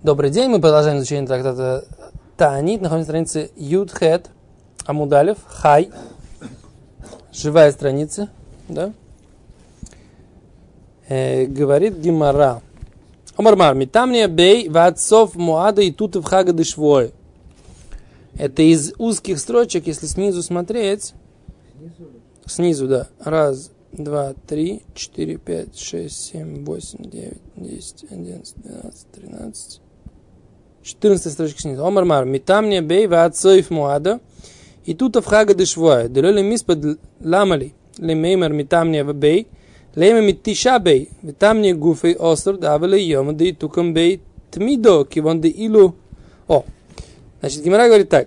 Добрый день, мы продолжаем изучение трактата Таанит. Находимся на странице Юд-Хет, Амудалев, Хай. Живая страница, да? Говорит Гимара. Омар митамния бей ватсов муада и тут в хага дешвой. Это из узких строчек, если снизу смотреть. Снизу, да. Раз, два, три, четыре, пять, шесть, семь, восемь, девять, 10, 11, 12, 13. 14 строчка снизу. Омар митамния бей ватсов муада и тут в хага дешвой. Делали миспад ламали. Лемеймер митамния бей. Лейма миттиша бей. Витамния гуфей оср давали йома да и тукам бей тмидо кивон да илу. О. Значит, Гимара говорит так.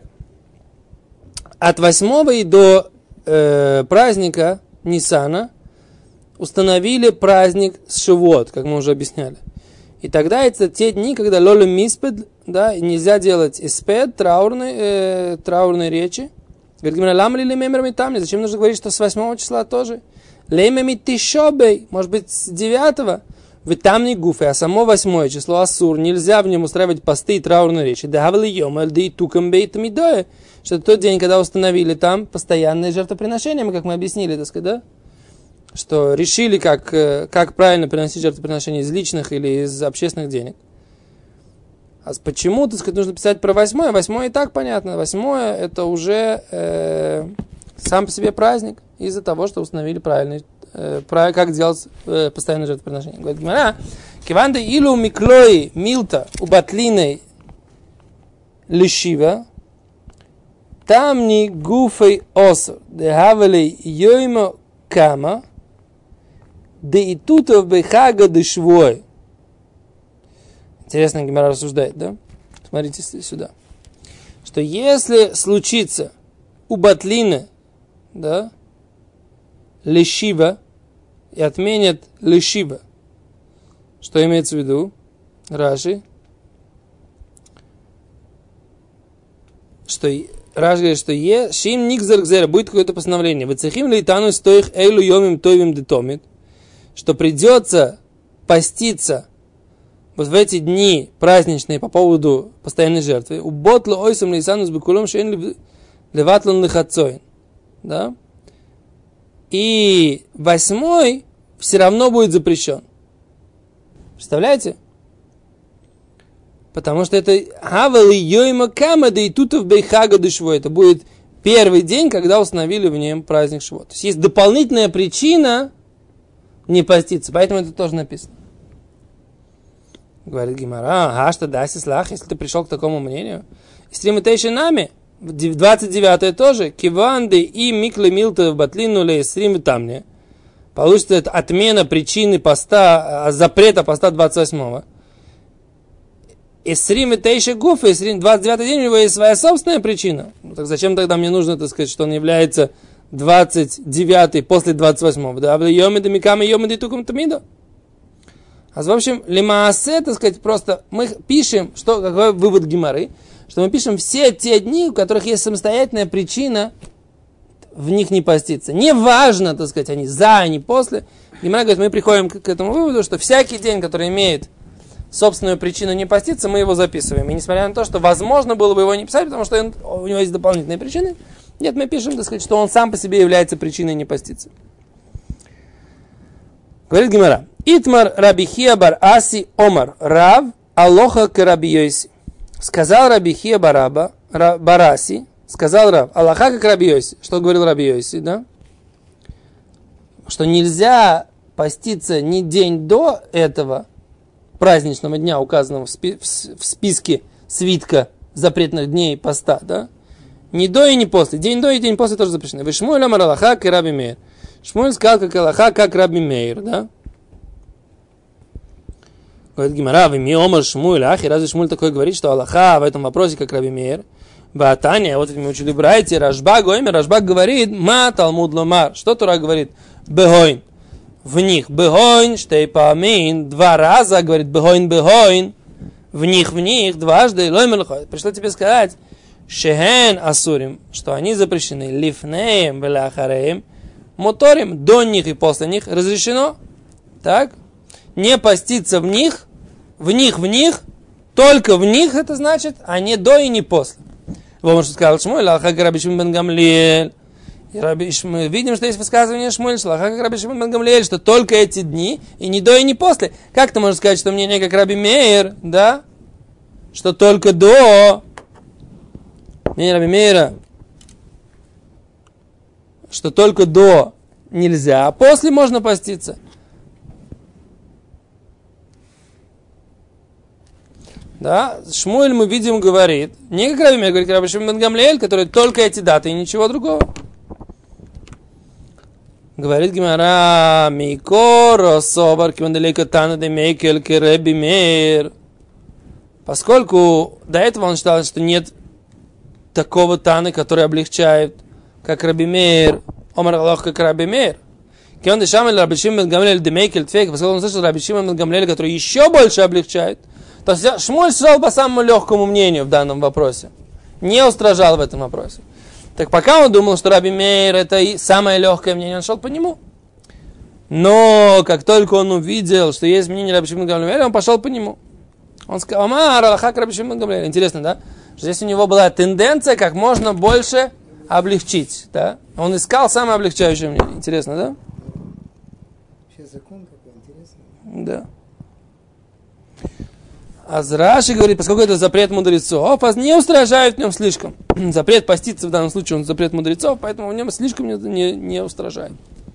От 8 и до праздника Нисана установили праздник Шивот, как мы уже объясняли. И тогда это те дни, когда лоле миспед, да, нельзя делать эспед, траурные речи. Говорит Гимара, лам ли лемемер митамни? Зачем нужно говорить, что с 8 числа тоже? Лейма миттишобей, может быть, с 9. Витамни гуфы, а само 8 число Асур, нельзя в нем устраивать посты и траурные речи. Давали йом, эльды тукам бей тамидоя. Что это тот день, когда установили там постоянные жертвоприношения, как мы объяснили, так сказать, да? Что решили, как правильно приносить жертвоприношения из личных или из общественных денег. А почему, так сказать, нужно писать про 8? 8 и так понятно. 8 это уже сам по себе праздник из-за того, что установили правильный, как делать постоянное жертвоприношение. Говорит Гимара, киванда илу миклой милта у батлиной лишива, там не гуфей осо, де хавали йоймо кама, да и тутов бехага дешвой. Интересно, Гимара рассуждает, да? Смотрите сюда. Что если случится у батлины, да, лешива, и отменят лешива, что имеется в виду? Раши. Раши говорит, что шим никзар гзера, будет какое-то постановление. Вацехим лейтану стоих эйлу йомим тойвим детомит, что придется поститься вот в эти дни праздничные по поводу постоянной жертвы. У ботла ойсам лейсану с бекулом шейн леватлан лихацоин. Да? И 8 все равно будет запрещен. Представляете? Потому что это хавали йойма камада и тутов бейхага дешвой. Это будет первый день, когда установили в нем праздник Шивот. То есть есть дополнительная причина не поститься. Поэтому это тоже написано. Говорит Гимара, что даси слах, если ты пришел к такому мнению. Стримитейши нами, 29 тоже, киванды и микле милта в батлину ле стримитамне. Получится это отмена причины поста, запрета поста 28-го. И стримитейши гуфы, 29 день у него есть своя собственная причина. Ну, так зачем тогда мне нужно, так сказать, что он является 29 после 28-го? Да, йомиды миками йомиды тукам тамида. А в общем, лимаасе, так сказать, просто мы пишем, что, какой вывод Гимары, что мы пишем все те дни, у которых есть самостоятельная причина в них не поститься. Не важно, так сказать, они за, они после. Гимара говорит, мы приходим к этому выводу, что всякий день, который имеет собственную причину не поститься, мы его записываем. И несмотря на то, что возможно было бы его не писать, потому что у него есть дополнительные причины, нет, мы пишем, так сказать, что он сам по себе является причиной не поститься. Говорит Гимара. Итмар Рабихия бар Аси Омар Рав Алоха к Раби Йоси. Сказал Рабихия Бараси, сказал Рав Аллаха как Раби Йоси. Что говорил Раби Йоси, да? Что нельзя поститься ни день до этого праздничного дня, указанного в списке свитка запретных дней поста, да? Ни до и ни после. День до и день после тоже запрещены. Вы Шмуэль Омар Аллаха как Раби Мейр. Шмуэль сказал как Аллаха как Раби Мейр, да? Говорит Гимара, вы мне Омар Шмуэль, ахи, разве Шмуэль такой говорит, что Аллаха в этом вопросе как Раби Мейр? Батания, вот мы учили братья, Рашбаг говорит, ма Талмуд ломар. Что Тора говорит? Бегойн. В них бегойн, штей паамин, 2 раза, говорит бегойн, в них, дважды, лоймер лхой. Пришло тебе сказать, шехен асурим, что они запрещены, лифнеем, велахареем, моторим, до них и после них разрешено. Так? Не поститься в них, только в них это значит, а не до и не после. Вот что сказал Шмуэль, Аллаха Раби Шимон бен Гамлиэль. Мы видим, что есть высказывание Шмуэль, Аллаха Раби Шимон бен Гамлиэль, что только эти дни, и не до и не после. Как ты можешь сказать, что мнение как Раби Меир, да? Что только до. Мнение Раби Меира, что только до нельзя, а после можно поститься. Да, Шмуэль, мы видим, говорит, не как Раби Меир, говорит Раби Шимон бен Гамлиэль, который только эти даты и ничего другого. Говорит Гемара, Микоро собар киманделейка тана де мейкель ке Раби Меир. Поскольку до этого он считал, что нет такого таны, который облегчает, как Раби Меир, Омар Аллах, как Раби Меир. Кион де шамель Раби Шимон бен Гамлиэль де мейкель тфейк, поскольку он слышал Раби Шимон бен Гамлиэль, который еще больше облегчает, то есть Шмуэль шел по самому легкому мнению в данном вопросе. Не устражал в этом вопросе. Так пока он думал, что Раби Меир это и самое легкое мнение, он шел по нему. Но как только он увидел, что есть мнение Раби Шимон бен Гамлиэля, он пошел по нему. Он сказал, Омар Аллаха Раби Шимон бен Гамлиэль. Интересно, да? Что здесь у него была тенденция как можно больше облегчить. Да? Он искал самое облегчающее мнение. Интересно, да? Сейчас закон какой интересный. Да. А Раши говорит, поскольку это запрет мудрецов, не устражает в нем слишком. Запрет поститься в данном случае, он запрет мудрецов, поэтому в нем слишком не устражает.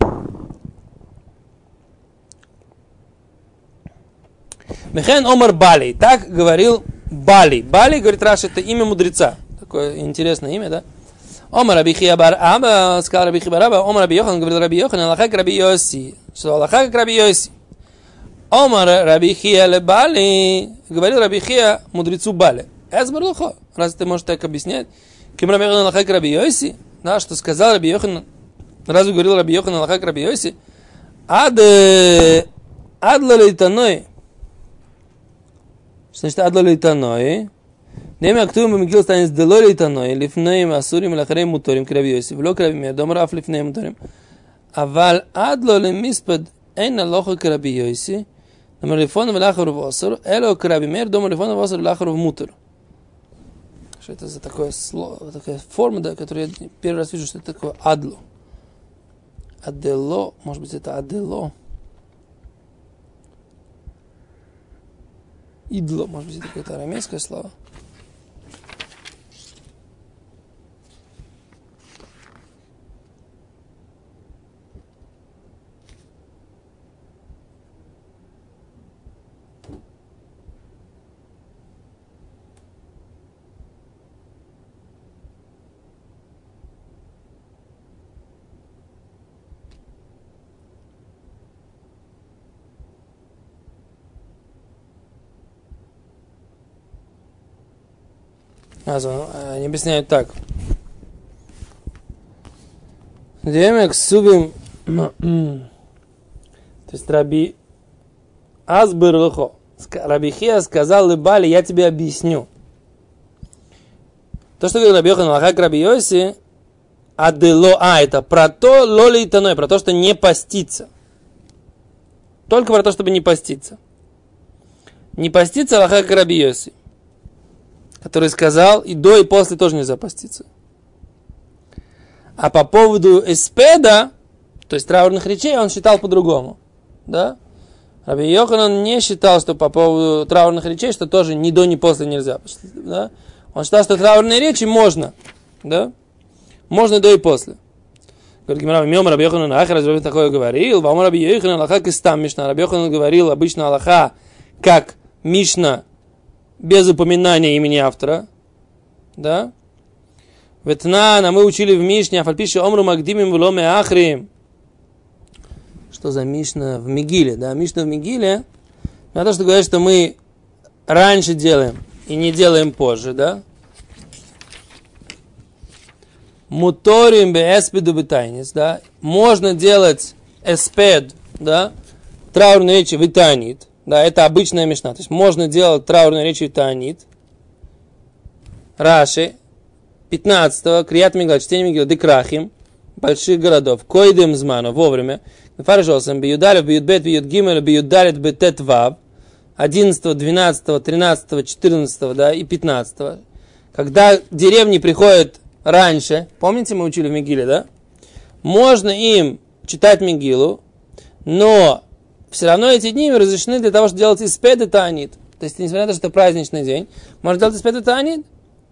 Мехен Омар Бали. Так говорил Бали. Бали, говорит Раши, это имя мудреца. Такое интересное имя, да? Омар Раби Хия бар Аба, сказал Раби Хия бар Аба, Омар Раби Йохан, говорит Раби Йохан, Аллаха как Раби Йоси. Что Аллаха как Раби Йоси. Омар Раби Хия ле Бали, говорил Раби Хия мудрецу Бали. Эсбар лухо. Разве ты можешь так объяснять? Кем Раби Йохан Аллаха как Раби Йоси? Да, что сказал Раби Йохан, разве говорил Раби Йохан Аллаха как Раби Йоси? Адла лейтаной. Что значит адла лейтаной? Нема актуем бамигил станет с дело лейтаной, лифнеем асурим лахарем муторим к Раби Йоси. Вло к Раби Меир, дом раф лифнеем муторим. Авал адло лемиспад эйн аллоха к Раби Йоси. Дом лифон влахару восор, эло к Раби Меир, дом лифон восор влахару мутор. Что это за такое слово, такая форма, да, которую я первый раз вижу, что это такое адло. Адело, может быть, это адело. Идло, может быть, это какое-то арамейское слово. Они объясняют так. Демек субим. То есть Раби Асбер лухо. Раби Хия сказал Лебали, я тебе объясню. То, что говорит Раби Йохан Аллаха к Раби Йоси, это про то, лоли и таной, про то, что не поститься. Только про то, чтобы не поститься. Не поститься Аллаха к Раби Йоси, который сказал, и до, и после тоже нельзя поститься. А по поводу эспеда, то есть траурных речей, он считал по-другому. Да? Раби Йоханан не считал, что по поводу траурных речей, что тоже ни до, ни после нельзя. Да? Он считал, что траурные речи можно. Да? Можно до и после. Говорит Гемара, мимо Раби Йоханан, разве такое говорил? Вам Раби Йоханан, Аллаха кистам Мишна. Раби Йоханан говорил обычно Аллаха, как Мишна, без упоминания имени автора. Да? Ветнана, мы учили в Мишне, афальпиши омру магдимим вломе ахрим. Что за Мишна в Мегиле? Да, Мишна в Мегиле. На то, что говорит, что мы раньше делаем и не делаем позже, да? Муторим бе эспеду бетайнис, да? Можно делать эспед, да? Траурные речи в Итанит. Да, это обычная мишна. То есть можно делать траурные речи Таанит. Раши, 15-го, Крият Мигла, чтение Мигла, Декрахим, больших городов, Койдем Зману, вовремя, Фаржосам, Биюдалев, Биюдбет, Биюдгимел, Биюдалет, Бетет Вав, 11, 12, 13, 14, да, и 15. Когда деревни приходят раньше, помните, мы учили в Мегиле, да? Можно им читать Мегилу, но все равно эти дни им разрешены для того, чтобы делать испед и таанит. То есть, несмотря на то, что это праздничный день, можно делать испед и таанит.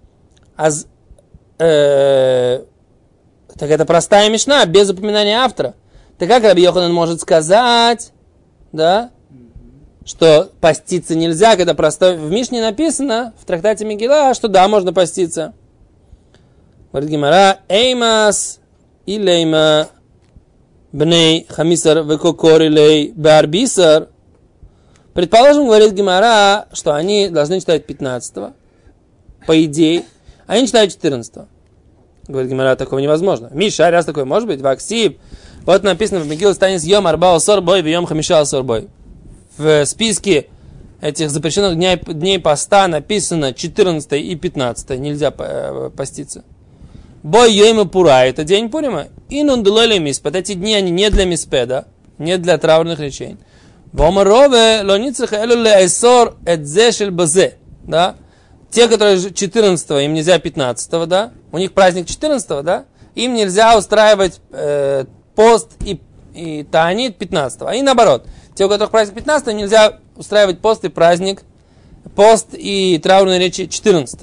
Так это простая мишна, без упоминания автора. Так как Раби Йоханан может сказать, да, что поститься нельзя, когда простой... В Мишне написано, в трактате Мегила, что да, можно поститься. Говорит Гемара, эймас илейма бней хамисар векокорилей барбисар. Предположим, говорит Гемара, что они должны читать 15-го, по идее, а они читают 14-го. Говорит Гемара, такого невозможно. Миша, раз такое может быть, ваксиб. Вот написано в Мегиле станет йом арба осор бой, йом хамиша осор бой. В списке этих запрещенных дней поста написано 14 и 15. Нельзя поститься. Бой йома пура, это день Пурима. И нундулели миспед. Эти дни они не для миспеда, не для траурных речей. Вомарове лоницах элуле эсор эдзешель базе. Да? Те, которые 14, им нельзя 15, да? У них праздник 14, да? Им нельзя устраивать пост и таанит 15. А и наоборот. Те, у которых праздник 15, им нельзя устраивать пост и праздник, пост и траурные речи 14.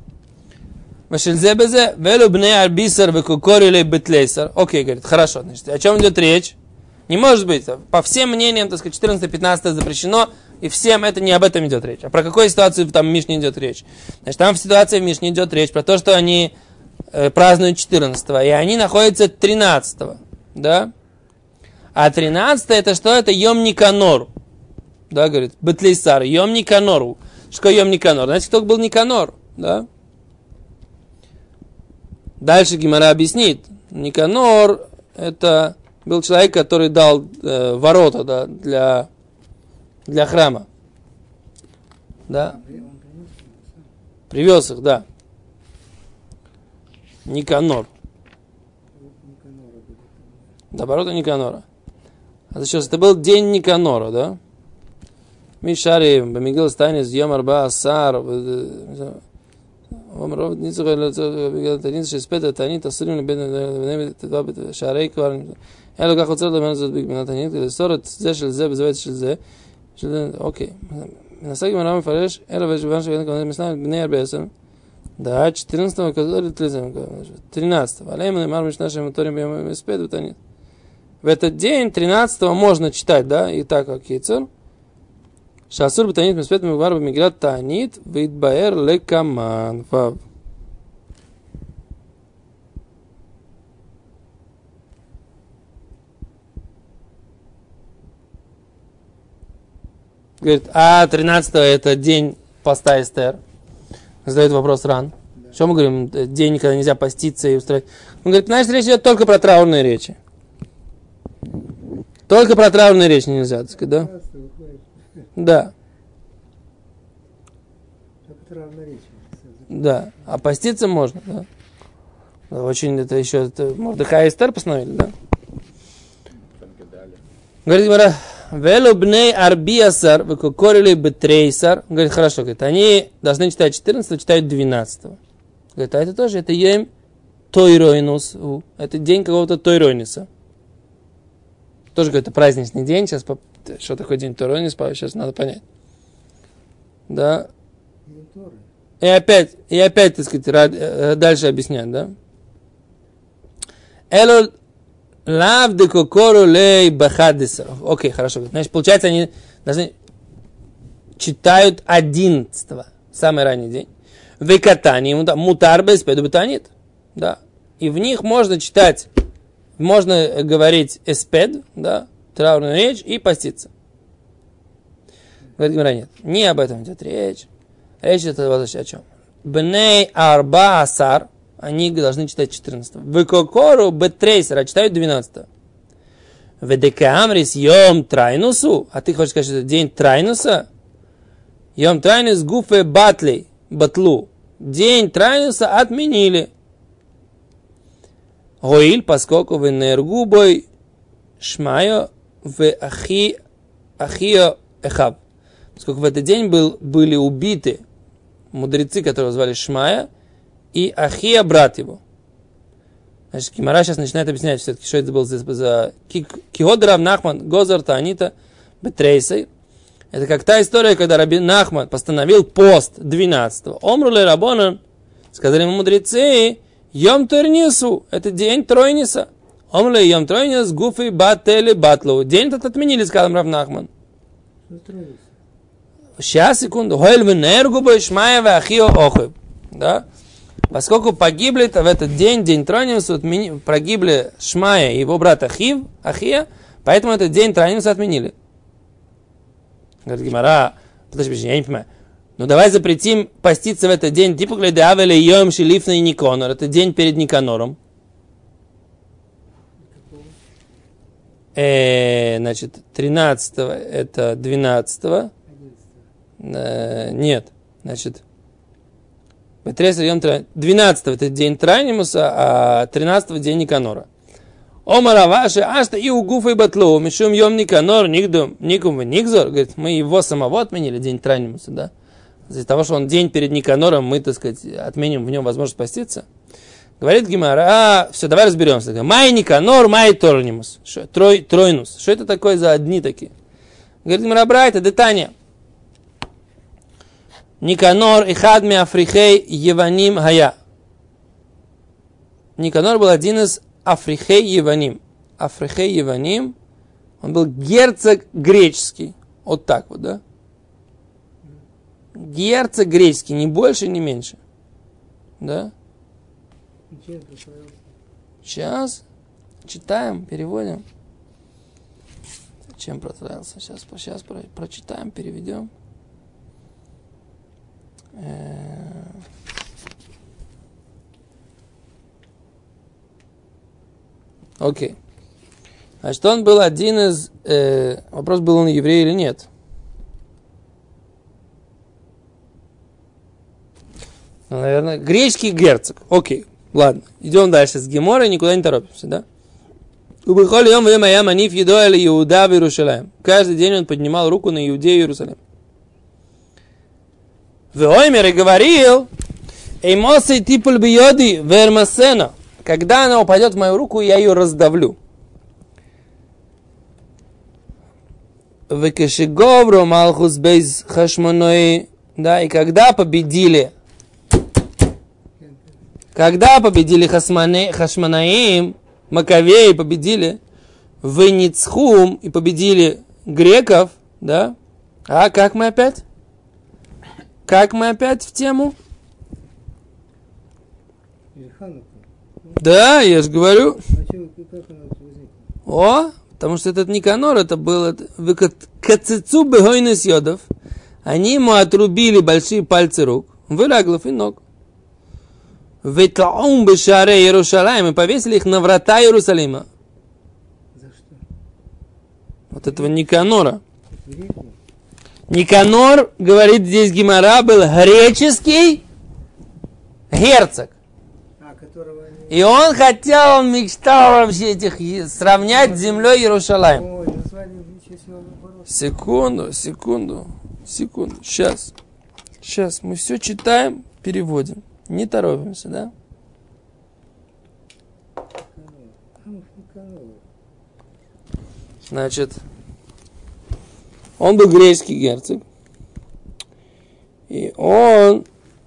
Окей, говорит, хорошо. Значит, о чем идет речь? Не может быть. По всем мнениям, так сказать, 14-15 запрещено, и всем это не об этом идет речь. А про какую ситуацию там в Мишне идет речь? Значит, там в ситуации в Мишне идет речь про то, что они празднуют 14, и они находятся 13, да? А 13 это что? Это Йом Никанор. Да, говорит, Бетлейсар, Йом Никанору. Что такое Йом Никанор? Знаете, кто был Никанор? Да? Дальше Гемара объяснит. Никанор это был человек, который дал ворота, да, для храма. Да? Привез их, да. Никанор. Да, ворота Никанора. А сейчас это был день Никанора, да? Мишари, Бамигил Станис, Йом Арба Асар, Омров, Ницуха, Танис, Шеспета, Танит, Асурим, Бен, Шарей, Кварн, Эло, как уцел, Бен, Зодбик, Бен, Танит, Сорот, Зешель, Зе, Безавет, Шельзе, окей. Насаги Марам Фареш, Эло, Вешван, Шевен, Камесна, Бней Арбесом, да, 14-го, который 13-го. Алейман, Мармиш, нашим моторим, Бен, Спеду, Танит. В этот день, 13-го, можно читать, да, и так, как Кицур. Шасур бетанит меспет мегвар бемиграт таанит вейтбаэр лекаман. Вав. Говорит, 13-го это день поста Эстер. Задает вопрос Ран. Да. Что мы говорим? День, когда нельзя поститься и устроить. Он говорит, знаешь, речь идет только про траурные речи. Только про траурные речи нельзя, так сказать, да? Да. Да. А поститься можно, да. Очень это еще это Мордехай и Эстер постановили, да. Говорит Гемара, велу бней арбиасар векокорили бетрейсар. Говорит, хорошо, говорит, они должны читать 14, читают 12. Говорит, а это тоже, это йем тойройнус. Это день какого-то тойройниса. Тоже какой-то праздничный день. Сейчас, что такое день тойройнис, сейчас надо понять. Да. И опять, так сказать, дальше объяснять, да. Эло лав де кокору лей бахадисар. Окей, хорошо. Значит, получается, они должны читают 11-го, самый ранний день. Векатани, мутар без педубетанит. Да. И в них можно читать, можно говорить эспед, да, траурную речь и поститься. Говорит Гемара, нет, не об этом идет речь. Речь идет о чем? Бней арба асар, они должны читать 14-го. Векокору бетрейсера читают 12-го. Ведекамрис йом трайнусу, а ты хочешь сказать, что это день трайнуса? Йом трайнус гуфе батли, батлу. День трайнуса отменили. Гоиль, поскольку в энергубой шмайо в ахио эхаб. поскольку в этот день были убиты мудрецы, которого звали Шмая, и Ахия, брат его. Значит, Гемара сейчас начинает объяснять все-таки, что это было за Киход Рав Нахман Гозар Таанита Бетрейсей. Это как та история, когда Раби Нахман постановил пост 12-го. Омруле Рабонан, сказали ему мудрецы, Йом Тернису, это день Тройниса. Омруле Йом Тройнис Гуфи Баттели Батлу. День этот отменили, сказал Рав Нахман. Сейчас, секунду. Хойль венергу Шмая Ахио Охеб. Да? Поскольку погибли в этот день, день Тройниса, погибли Шмая и его брат Ахия, поэтому этот день Тройниса отменили. Говорит Гемара, подожди, я не понимаю. Ну давай запретим поститься в этот день, типа глядавели йом шелифна и Никонор. Это день перед Никанором. Значит, 13-го это 12-го. Нет, значит, 12-го это день Транимуса, а 13-го день Никанора. Омара ваши, ашта и у гуфа и батлу, мишум йом Никанор, никум и никзор. Говорит, мы его самого отменили, день Транимуса, да? Из-за того, что он день перед Никанором, мы, так сказать, отменим в нем возможность поститься. Говорит Гемара, все, давай разберемся. Май Никанор, май Торнимус. Тройнус. Что это такое за одни такие? Говорит Гемара, брайта, детания. Никанор и хадми африхей Еваним гая. Никанор был один из Африхей Еваним. Африхей Еваним, он был герцог греческий. Вот так вот, да? Герцог греческий, ни больше, ни меньше. Да? Сейчас читаем, переводим. Чем прославился? Сейчас прочитаем, переведем. Окей. Значит, он был один из... вопрос, был он еврей или нет. Ну, наверное, греческий герцог. Окей. Ладно. Идем дальше с Геморой, никуда не торопимся, да? Каждый день он поднимал руку на Иудею и Иерусалим. Веоймер и говорил, «Эймосей типуль бьёди вермасена». Когда она упадет в мою руку, я ее раздавлю. Векешеговру малхус бейз хашманой. Да, и когда победили Хашманаим, Маковеи победили, Веницхум и победили греков, да? А как мы опять? Как мы опять в тему? Да, я же говорю. О, потому что этот Никанор, это был Кацицу бегойнес йодов. Они ему отрубили большие пальцы рук, выляглов и ног. Ветлаум бешаре Иерусалим, и повесили их на врата Иерусалима. За что? Вот этого Никанора. Никанор, говорит здесь Гемара, был греческий герцог. И он хотел, он мечтал вообще этих сравнять с землей Иерусалим. Секунду. Сейчас. Мы все читаем, переводим. Не торопимся, да? Значит, он был греческий герцог. И он,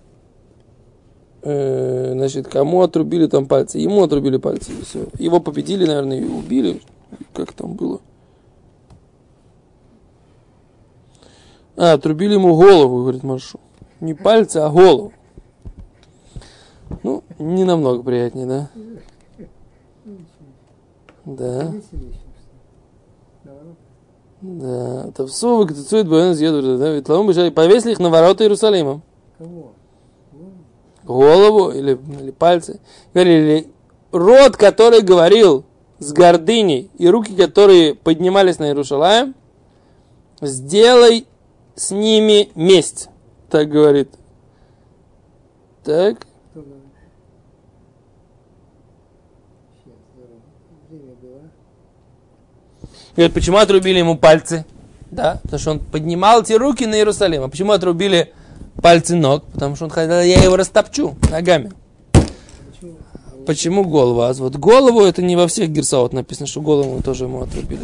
значит, кому отрубили там пальцы? Ему отрубили пальцы, и все. Его победили, наверное, и убили. Как там было? Отрубили ему голову, говорит Маршу. Не пальцы, а голову. Ну, не намного приятнее, да? Да. Да. Тавсу выкатует боен съедут, да? Ведь лаум бежали, повесили их на ворота Иерусалима. Кого? Голову или пальцы. Говорили, род, который говорил с гордыней, и руки, которые поднимались на Иерусалим, сделай с ними месть. Так говорит. Так. Говорит, почему отрубили ему пальцы? Да, потому что он поднимал эти руки на Иерусалим. А почему отрубили пальцы ног? Потому что он хотел, я его растопчу ногами. Почему голову? А вот голову, это не во всех герсаот написано, что голову тоже ему отрубили.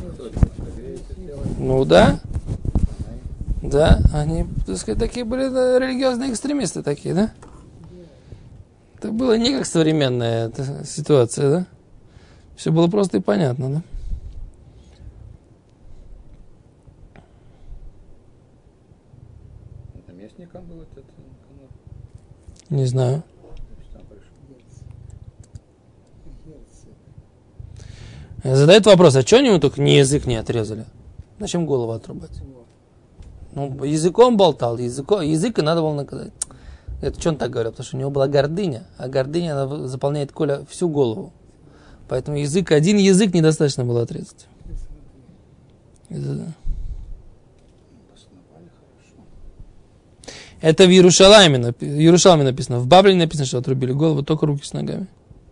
Ну да. Да, они, так сказать, такие были религиозные экстремисты такие, да? Это было не как современная эта ситуация, да? Все было просто и понятно, да? Наместником был этот Никанор? Не знаю. Задает вопрос, а что они ему только ни язык не отрезали? Зачем голову отрубать? Ну, языком болтал, язык и надо было наказать. Это что он так говорил? Потому что у него была гордыня, а гордыня, она заполняет, Коля, всю голову. Поэтому один язык недостаточно было отрезать. Это в Иерушалайме написано. В Бабле написано, что отрубили голову, только руки с ногами.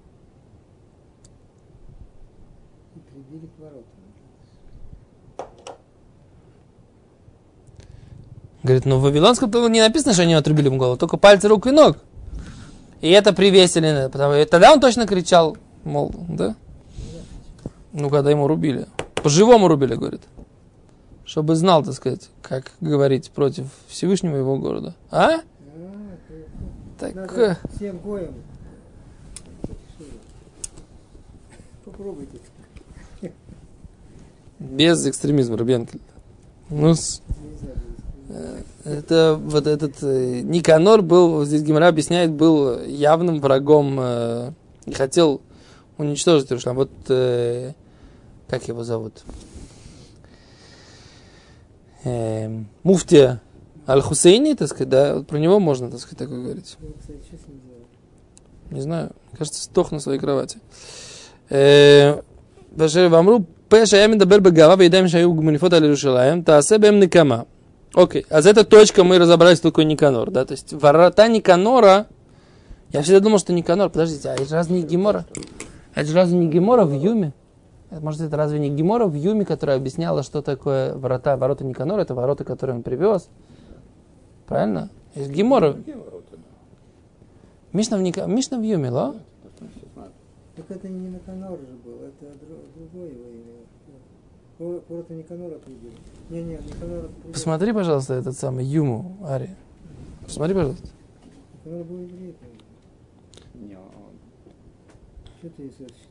Говорит, ну в Вавилонском то не написано, что они отрубили ему голову, только пальцы рук и ног. И это привесили. Тогда он точно кричал, мол, да? Ну, когда ему рубили. По-живому рубили, говорит. Чтобы знал, так сказать, как говорить против Всевышнего его города. А? Так. Всем гоем. Попробуйте. Без экстремизма, Рубенкель. Ну, это вот этот Никанор был, здесь Гемара объясняет, был явным врагом и хотел уничтожить Иерусалим. Вот как его зовут? Муфтия Аль-Хусейни, так сказать, да, вот про него можно, так сказать, такое говорить. Не знаю, кажется, стох на своей кровати. Вамру Пеша я медабер бегава, вейдаем шаю гуманифот аль-Иерушалаем, таасе бэм никама. Окей, а за эта точка мы разобрались, что такое Никанор, да, то есть ворота Никанора, я всегда думал, что Никанор, подождите, а это же разве не Гемора? Это же разве не Гемора в Юме? Может, это разве не Гемора в Юме, которая объясняла, что такое ворота Никанора, это ворота, которые он привез, правильно? Есть Гемора. Мишна в Юме, да? Так это не Никанор же был, это другое его имя. Ворота Никанора отрубили. Не, Никанор отрубили. Посмотри, пожалуйста, этот самый Юму, Ари. Посмотри, пожалуйста. Никанор был еврей. Не, Что ты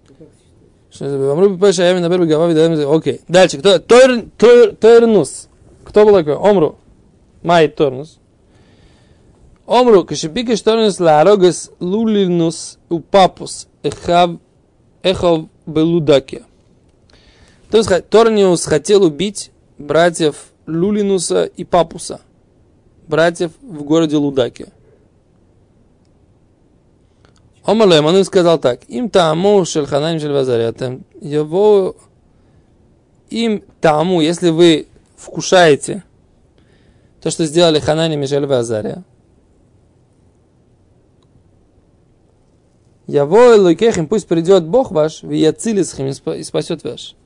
считаешь? Окей. Дальше. Кто? Торнус. Кто был такой? Омру. Май Торнус. Омру. Кашипикаш Торнус лаарогас лулинус упапус эхов белудаке. То есть Торниус хотел убить братьев Лулинуса и Папуса. Братьев в городе Лудаке. Омалем, он им сказал так. Им тааму шельхананим шельвазаря. Его им тааму, если вы вкушаете то, что сделали Хананим и Шельвазаря. Яво элокехим, пусть придет Бог ваш, вияцилисхим, и спасет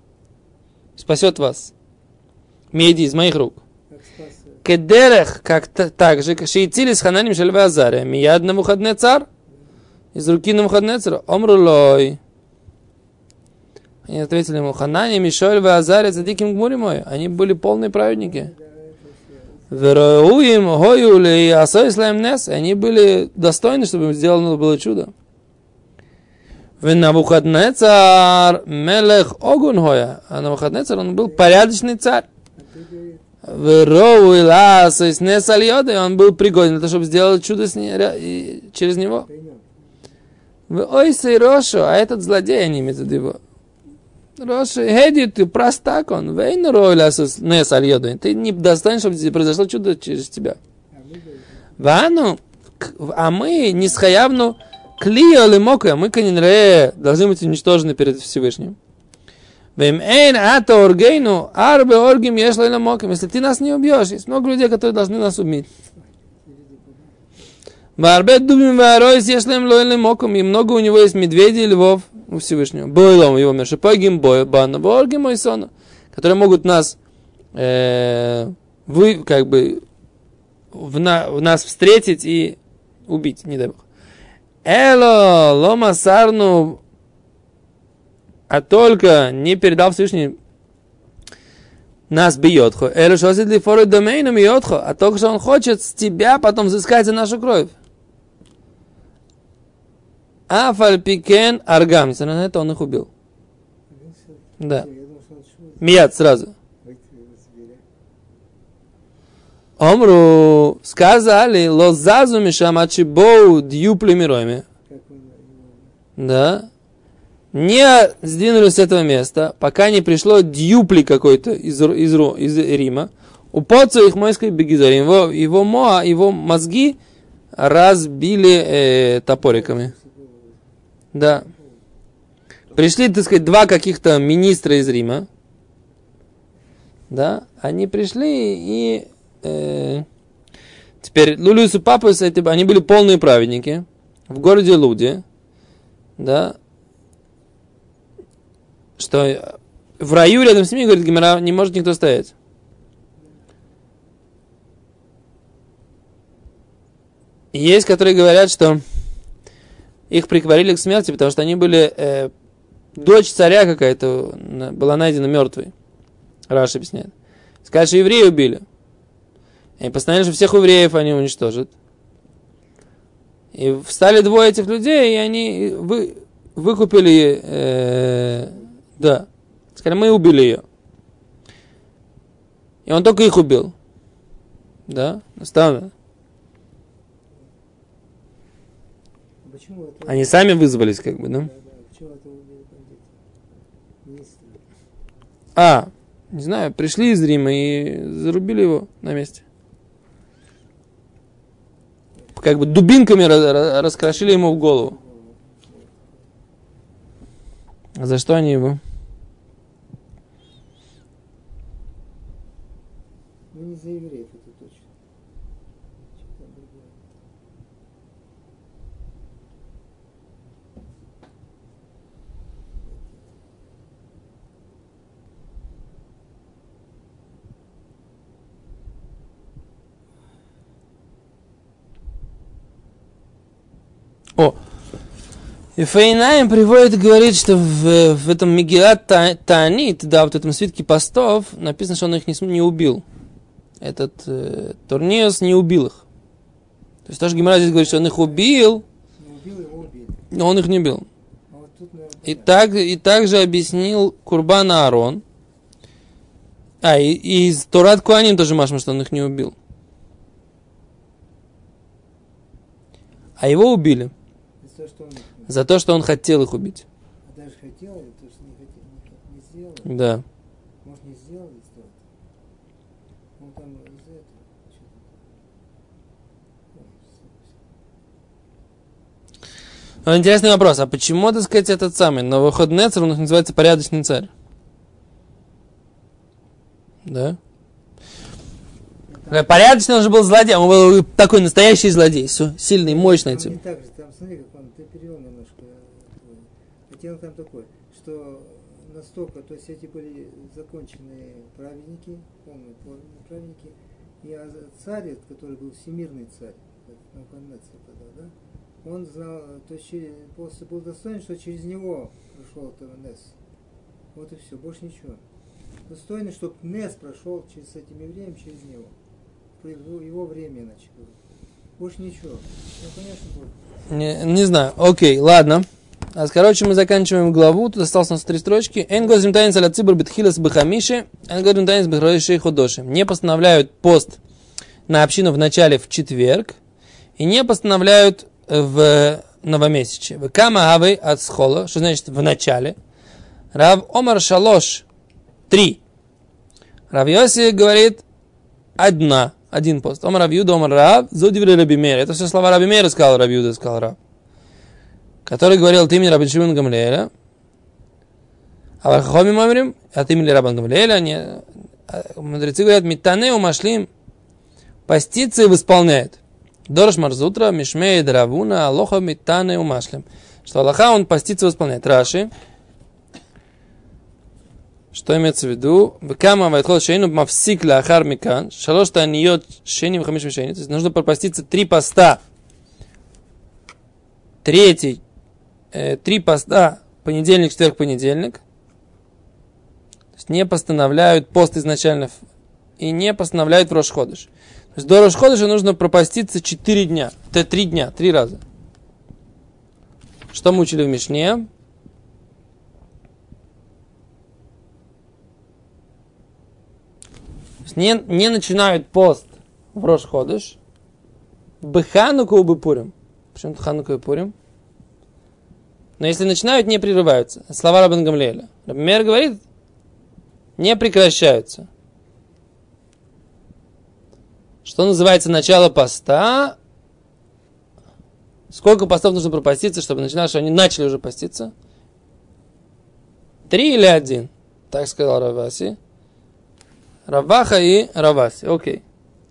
вас. Меди из моих рук. Кедерех, как так же, шиицилис Хананим Шельвазаря, мияд Навуходнецар, из руки Навуходнецара, омрулой. Они ответили ему, Ханани, Мишоль, Вазаря, Цадиким Гмури мой. Они были полные праведники. Вероуим, Хойули, Асоислаем Нес. Они были достойны, чтобы им сделано было чудо. Навуходнецар, Мелех Огун Хоя. А Навуходнецар, он был порядочный царь. Вероуил, Асоис Нес Альода. Он был пригоден для того, чтобы сделать чудо через него. Ойсей Рошо, а этот злодей, они имеют в виду его. Рошо, Хеди, ты простак он, вейн ройласус нес альоду. Ты не достанешь, чтобы произошло чудо через тебя. Вану, а мы не схаявну клио лемока, мы канинре должны быть уничтожены перед Всевышним. Вем эйн ата оргейну, арбе оргим ешла лемока. Если ты нас не убьешь, есть много людей, которые должны нас убить. Барбет дубим варойс ешлем лойлем моком, и много у него есть медведей и львов у Всевышнего. Бойлом его мир, шипагим бой, банна, боргим мой сон, которые могут нас вы как бы в нас встретить и убить, не дай бог. Эло лома сарну, а только не передал Всевышний нас бьетхо. Эло шосит ли форы домейну бьетхо, а только что он хочет с тебя потом взыскать за нашу кровь. Афальпикен аргам, несмотря на это он их убил. Да. Мият сразу. Омру, сказали, лозазу мишам ачибоу дьюпли мироми. Да. Не сдвинулись с этого места, пока не пришло дьюпли какой-то из Рима. Упоцу их мойской бегизорим. Его мозги разбили топориками. Да. Пришли, так сказать, два каких-то министра из Рима. Да. Они пришли и... Теперь Лулиус и Папус, они были полные праведники в городе Луде, да, что в раю рядом с ними, говорит Гемара, не может никто стоять. И есть, которые говорят, что их приговорили к смерти, потому что они были, дочь царя какая-то была найдена мертвой. Раши объясняет. Сказали, что евреи убили. И постановили, что всех евреев они уничтожат. И встали двое этих людей, и они выкупили, да, сказали, мы убили ее. И он только их убил. Да, наставно. Они сами вызвались, как бы, да? Не знаю, пришли из Рима и зарубили его на месте. Как бы дубинками раскрошили ему в голову. А за что они его? Ну, не за евреев, это точно. О, и Фейнаим приводит и говорит, что в этом Мегилат Таанит, да, вот в этом свитке постов, написано, что он их не убил. Этот Турниос не убил их. То есть тоже Гемара здесь говорит, что он их убил, но он их не убил. И также объяснил Курбан Аарон. И из Торат Куаним тоже машма, что он их не убил. А его убили. За то, что он хотел их убить. А даже хотел, то, что не сделал. Да. Может, не сделал, и сделал. Он там из-за этого. Интересный вопрос. А почему, так сказать, этот самый Навуходоносор, он называется порядочный царь? Да? Порядочный он же был злодей. Он был такой настоящий злодей. Сильный, мощный. Там не так же. Там, смотри, как он, ты перевел немножко. Оттенок там такой, что настолько, то есть эти были законченные праведники, полные праведники, и царь, который был всемирный царь, Навуходоносор тогда, да, он знал, то есть после был достоин, что через него прошел этот Нес. Вот и все, больше ничего. Достойный, чтобы Нес прошел с этим евреем через него. Его время иначе было. Больше ничего. Ну, конечно, будет. Не знаю. Окей, ладно. Короче, мы заканчиваем главу. Тут осталось у нас 3 строчки. Не постановляют пост на общину в начале в четверг. И не постановляют в новомесячье. В кама авей от схола. Что значит в начале? Рав Омар Шалош 3. Рав Йоси говорит 1 пост. Омар Рав Юда, Омар Рав, зодиври Раби Мейр. Это все слова Раби Мейра сказал Рав Юда, сказал Рав. Который говорил от имени Раби Шимон Гамлиэля. А Вархахоми Мамрим, от имени Раби Гамлиэля, мудрецы говорят, Митанеу Машлим, постится и восполняет. Дорош Марзутра, Мишмей Дравуна, Алоха Митанеу Машлим. Что Аллаха он постится и восполняет. Раши. Что имеется в виду? Векама вайтхол шейну мавсик лахар микан. Шалош таниот шейним хамиш мишейни. То есть нужно пропаститься 3 поста. Третий. 3 поста. Понедельник, четверг, понедельник. То есть не постановляют пост изначально и не постановляют в Рош Ходеш. То есть до Рош Ходеша нужно пропаститься 4 дня. Это 3 дня, 3 раза. Что мы учили в Мишне? Не начинают пост в Рош Ходеш. Бхануку и Бепурим. Почему-то Хануку и Пурим. Но если начинают, не прерываются. Слова Рабban Гамлиэля. Рабби Меир говорит, не прекращаются. Что называется начало поста? Сколько постов нужно пропаститься, чтобы начинать, что они начали уже поститься? 3 или 1? Так сказал Раваси. Раваха и Раваси. Окей.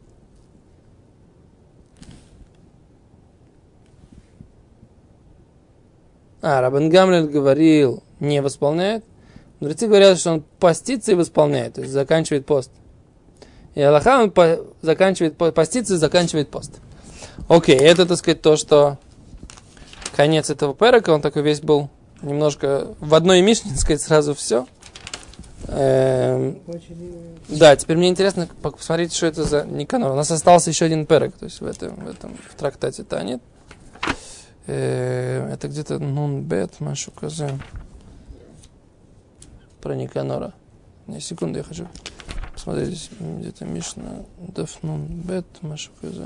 Рабban Гамлиэль говорил, не восполняет. Мудрецы говорят, что он постится и восполняет, то есть заканчивает пост. И Аллаха он заканчивает постится и заканчивает пост. Окей, это, так сказать, то, что конец этого перека, он такой весь был немножко в одной мишне, так сказать, сразу все. Да, теперь мне интересно посмотреть, что это за Никанор. У нас остался еще один перек, то есть в трактате Таанит. Это где-то Нун-Бет, Машу Казе. Про Никанора. Секунду, я хочу посмотреть здесь где-то Мишна. Даф Нун-Бет, Машу Казе.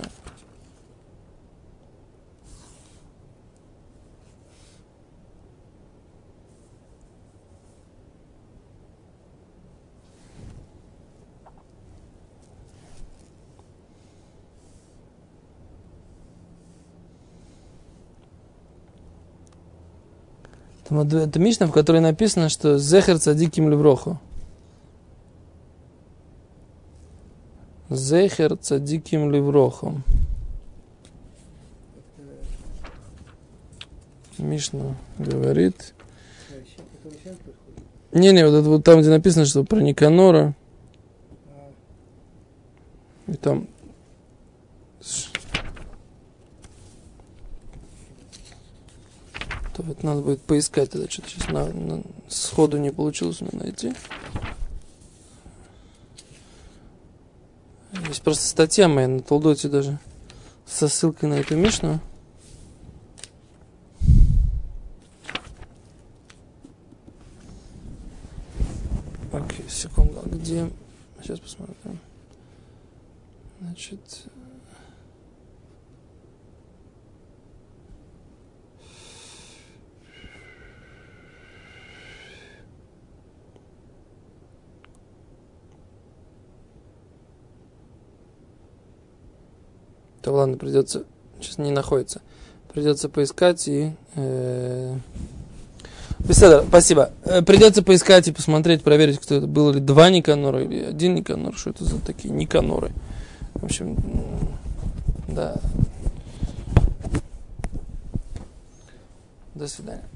Это Мишна, в которой написано, что Зехер цадиким левроху. Зехер цадиким левроху. Мишна говорит. Не, вот это вот там, где написано, что про Никанора. И там. То вот надо будет поискать, это что-то сейчас сходу не получилось мне найти. Есть просто статья моя на Толдоте даже со ссылкой на эту Мишну. Окей, секунду, а где? Сейчас посмотрим. Значит... То ладно, придется... Сейчас не находится. Придется поискать и... Беседа, спасибо. Придется поискать и посмотреть, проверить, кто это. Было ли 2 Никанора или 1 Никанор. Что это за такие Никаноры. В общем, да. До свидания.